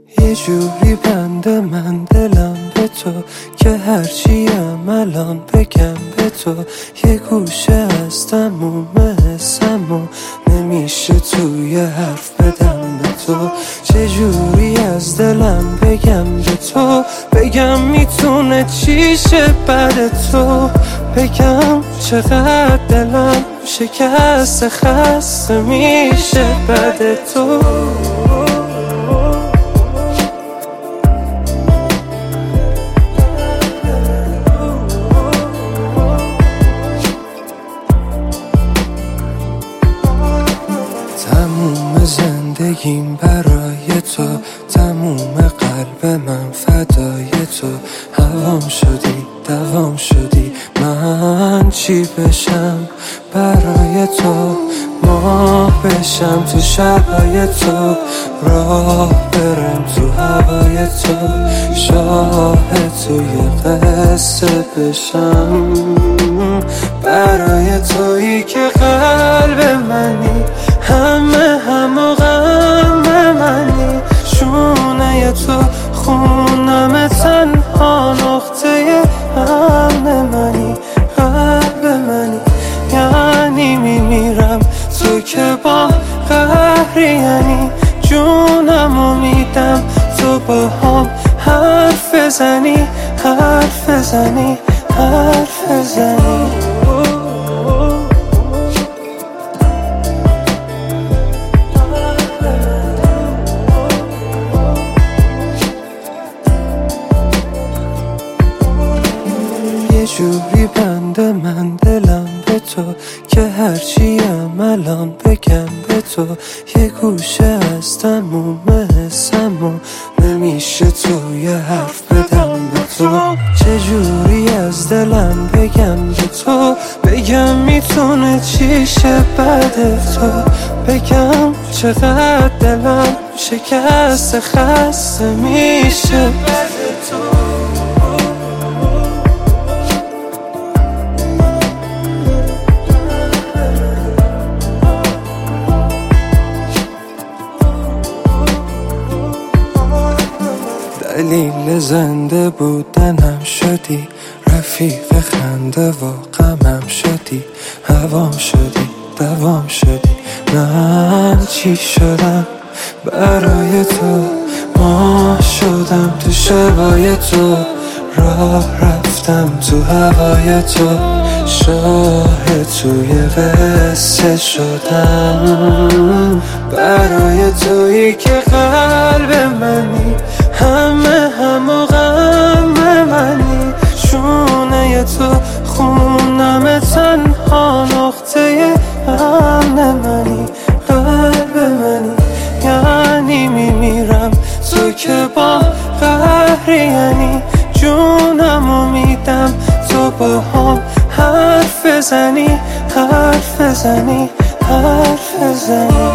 یه جوری بنده من دلم به تو که هرچیم الان بگم به تو، یه گوشه از تموم حسم و نمیشه توی حرف بدم به تو. چجوری از دلم بگم به تو، بگم میتونه چی شه بعد تو، بگم چقدر دلم شکست خسته میشه بعد تو. تموم زندگیم برای تو، تموم قلب من فدای تو. هوام شدی دوام شدی، من چی بشم برای تو، ماه بشم تو شبای تو، راه برم تو هوای تو، شاهد توی قصه بشم برای تویی که قلب منی، همه و غم منی، شونه تو خونم تنها نقطه امن منی، قلب منی، یعنی میمیرم تو که با قهری، یعنی جونمو میدم تو با هم حرف بزنی، حرف بزنی، حرف بزنی. یه جوری بنده من دلم به تو که هرچیم الان بگم به تو، یه گوشه از تموم حسم و نمیشه توی حرف بدم به تو. چجوری از دلم بگم به تو، بگم میتونه چی شه بعد تو، بگم چقدر دلم شکست خسته میشه بعد تو. دلیل زنده بودنم شدی، رفیق خنده و غمم شدی، هوام شدی دوام شدی، من چی شدم برای تو، ماه شدم تو شبای تو، راه رفتم تو هوای تو، شاهد توی قصه شدم برای تویی که قلب منی، همه و غم منی، شونه تو خونم تنها نقطه امن منی، قلب منی، یعنی میمیرم تو که با قهری، یعنی جونمو میدم تو با هم حرف بزنی، حرف بزنی، حرف بزنی.